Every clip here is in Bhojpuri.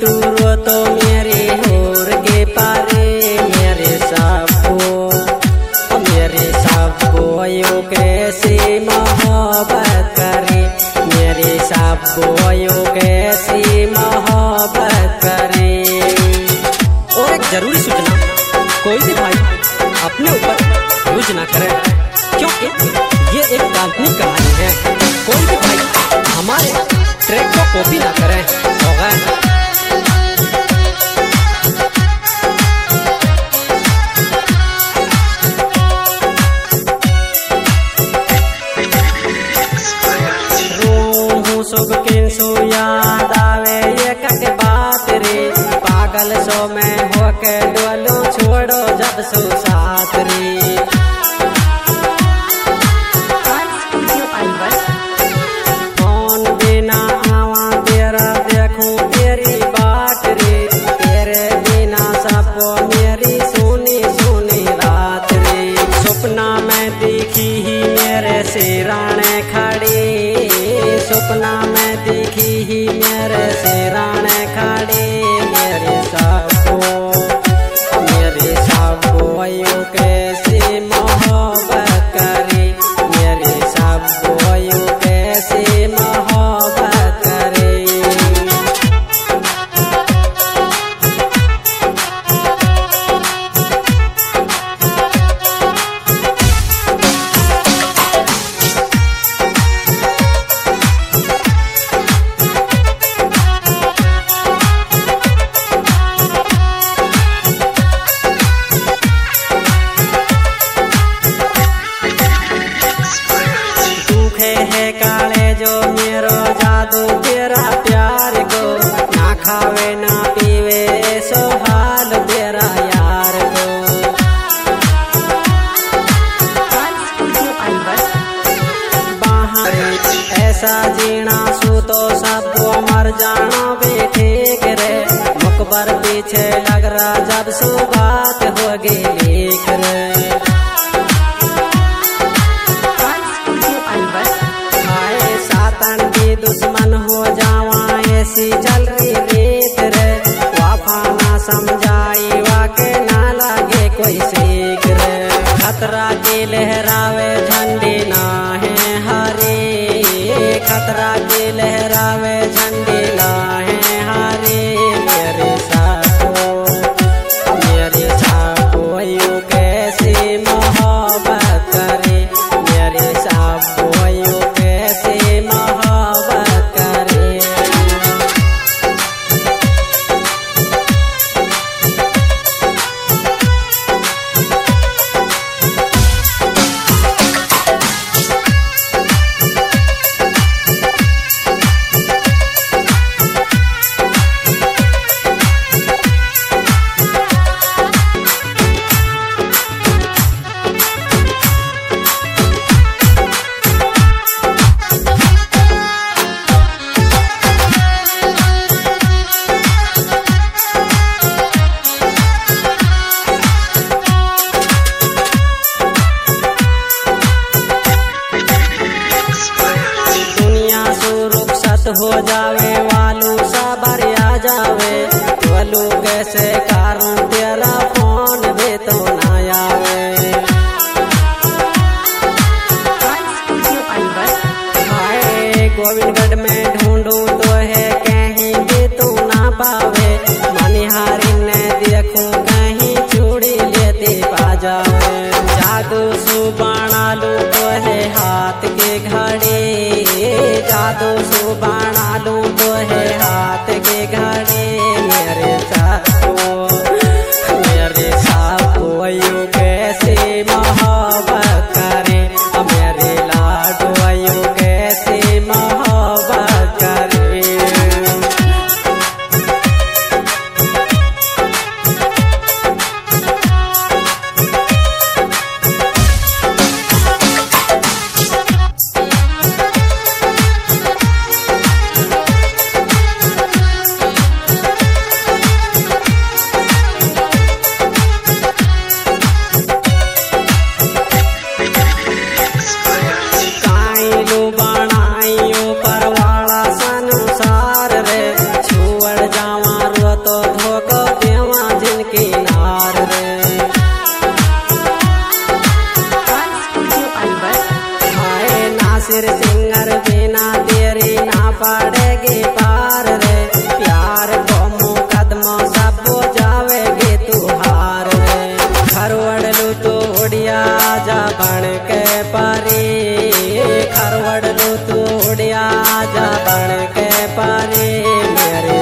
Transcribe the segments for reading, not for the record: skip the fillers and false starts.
तू रो तो मेरे होर के पारे मेरे साबो यो कैसे मोहब्बत करे मेरे साबो यो कैसे मोहब्बत करे। और एक जरूरी सूचना, कोई भी भाई अपने ऊपर यूज ना करे क्योंकि ये एक काल्पनिक कहानी है। कोई भी भाई हमारे ट्रैक को कॉपी ना करे। होगा सुख किंसु याद आवे ये कट बात रे पागल सो मैं होके डोलो छोड़ो जब सो साथ रे। कौन बिना आवा तेरा देखूं तेरी बाट रे तेरे बिना सबको मेरी सुनी सुनी रात रे। सपना में दिखी ही मेरे सिराने खड़ी सपना में दिखी ही मेरे सिराने खड़ी मेरे साबो यो कैसे मोहब्बत करे मेरे साबो यो कैसे मोहब्बत करे। काले जो मेरो जादू तेरा प्यार को ना खावे ना पीवे सो हाल तेरा यार को। बाहर ऐसा जीना सू तो सबको मर जाना बैठे रे मुकबर पीछे लग रहा जब सू बात होगी लिख रे। दुश्मन हो जावा ऐसी चल रही रेत रे वाफा ना समझाई वाके ना लागे कोई सीख रे। खतरा की लहरावे झंडी ना है हरे खतरा की लहरावे झंडी ना है हरे मेरे साबो यो कैसे मोहब्बत करे मेरे साबो यो कैसे मोहब्बत करे। हो जावे वालू साबर आ जावे वालू कैसे कारण तेरा फोन भी तो ना आवे। हाय गोविंदगढ़ में ढूंढूं तो है कहीं भी तू ना पावे मनिहारी ने देखूं कहीं चूड़ी लेते पा जावे। जादू सुबाना लू तो है हाथ के घड़े जादू सुबाना लू तो है हाथ के घड़े मेरे साबो यो कैसे मोहब्बत करे मेरे लाडो यो कैसे मोहब्बत करे। खातिर सिंगर बिना तेरी ना पड़ेगी पार रे। प्यार को मुकदमा सब जावेगी तू हार रे। खरवड़ लू तू उड़िया जा बन के परी, खरवड़ लू तू उड़िया जा बन के परी। मेरे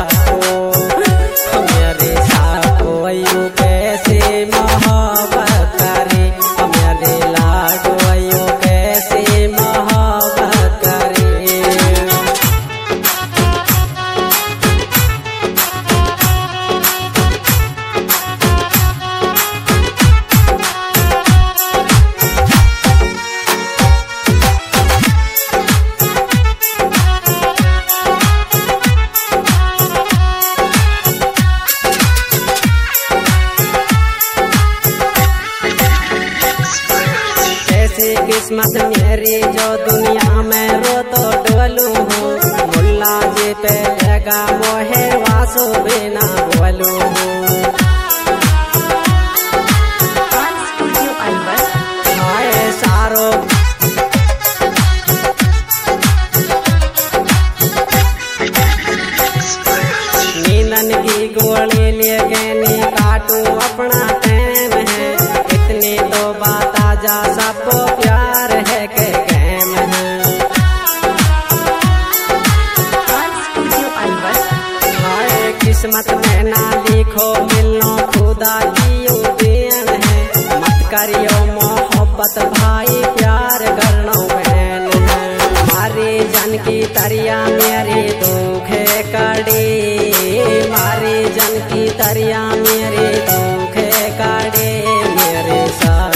साको यू कैसी मोहब्बत करी, मेरे लाडो यू कैसी मोहब्बत करी। किस्मत मेरी जो दुनिया में रो तो डोलू हूँ। मुल्ला जी पे लगा मोहे वासु बिना बोलू हूँ। हाय सारो नींदन की गोली ले गए काटू अपना टाइम है। इतनी तो बात आजा सबको प्यार है के कैम है। हाय किस्मत में ना लिखो मिलनो खुदा की देन है। मत करियो मोहब्बत भाई प्यार करनो बहन है। मारी जन की तरिया मेरी दुखे कड़ी, मारी जन की तरिया मेरी दुखे कड़ी। मेरे साथ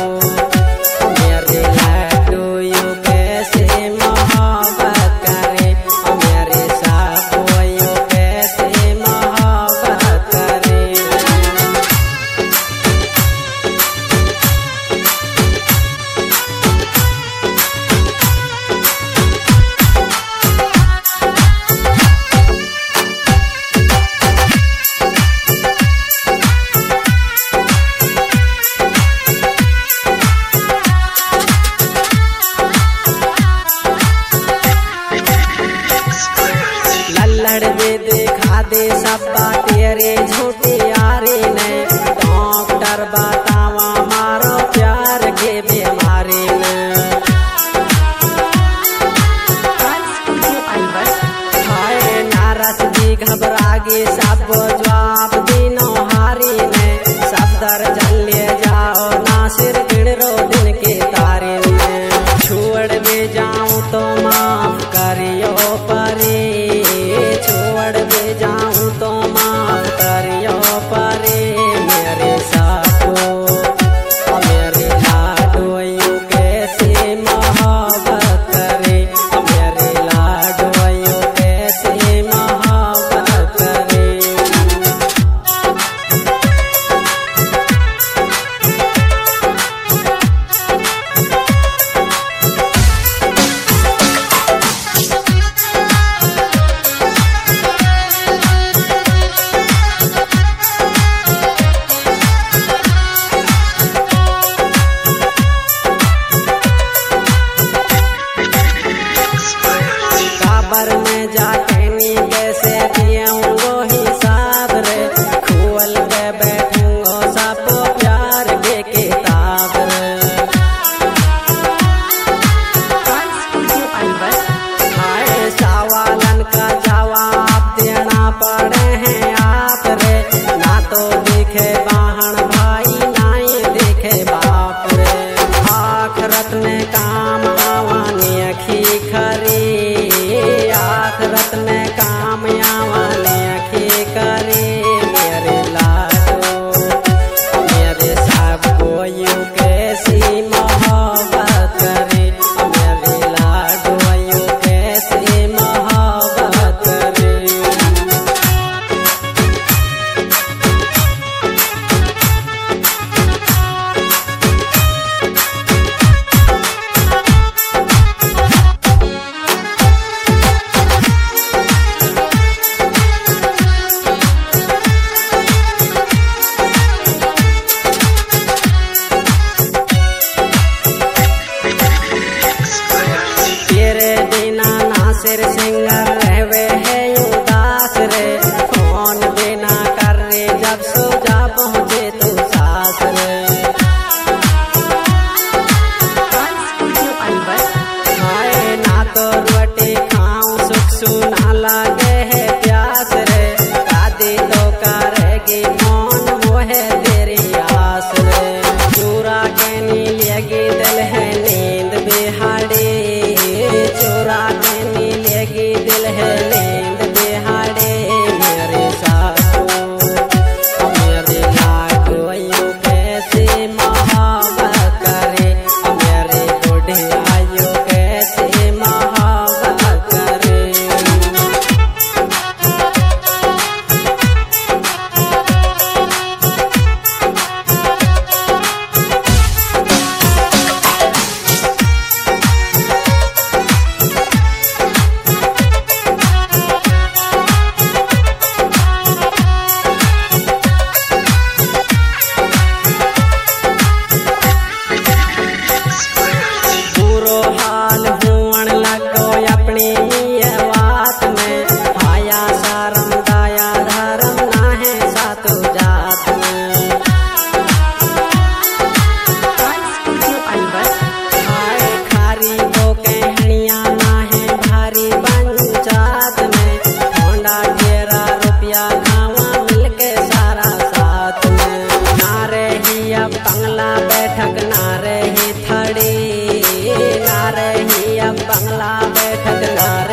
देखा दे सब तेरे झूठी यारी ने। डॉक्टर बतावा मारो प्यार के बीमारी ने। हाय नारस भी घबरागी सब जवाब दिनो हारी ने। सब दर्जन ले जाओ नासिर गिणरो दिन के तारे ने। छोड़ भी जाऊं तो माफ करियो परी, छोड़ भी जाऊं तो माफ करियो परी। मेरे साको मेरे लाडो यू कैसी मोहब्बत करे, मेरे लाडो यू कैसी मोहब्बत करे। काबर में जाके नी कैसे दियूंगो हिसाब रे। खोल के बैठूंगो सब प्यार के किताब रे। हाय सवालन का जवाब देना पड़े हैं आप रे। ना तो देखे बहन भाई ना ही देखे बाप रे। आखरत में काम आवानी अखी खरी, आखरत में माहिर सिंगर रहवे है उदास रे, फोन बिना कर रे जब सोजा पहुँचे तू सास रे। हाय ना तो रोटी खाऊं सुख सुना लागे है प्यास रे, शादी तो करेगी कौन मोहे तेरी आस रे। चूरा के नीलेगी दिल है नींद बिहाड़ी, चूरा के नीलेगी दिल है नींद बिहाड़ी। मेरे सासू मेरे लागोयू कैसे मोहब्बत करे, मेरे बुढ़ियायू कैसे मोहब्बत करे। बुरो हाल हुण लगो अपनी ये बात में, आया शरम दया धर्म नाहे सातु जात में। हाय खारी वो कहनिया नाहे भारी पंचायत में, होंडा ढेरा रुपया खावा मिलके सारा साथ में। ना रही अब बंगला बैठक ना रही थड़ी, ना रही अब बंगला बैठक ना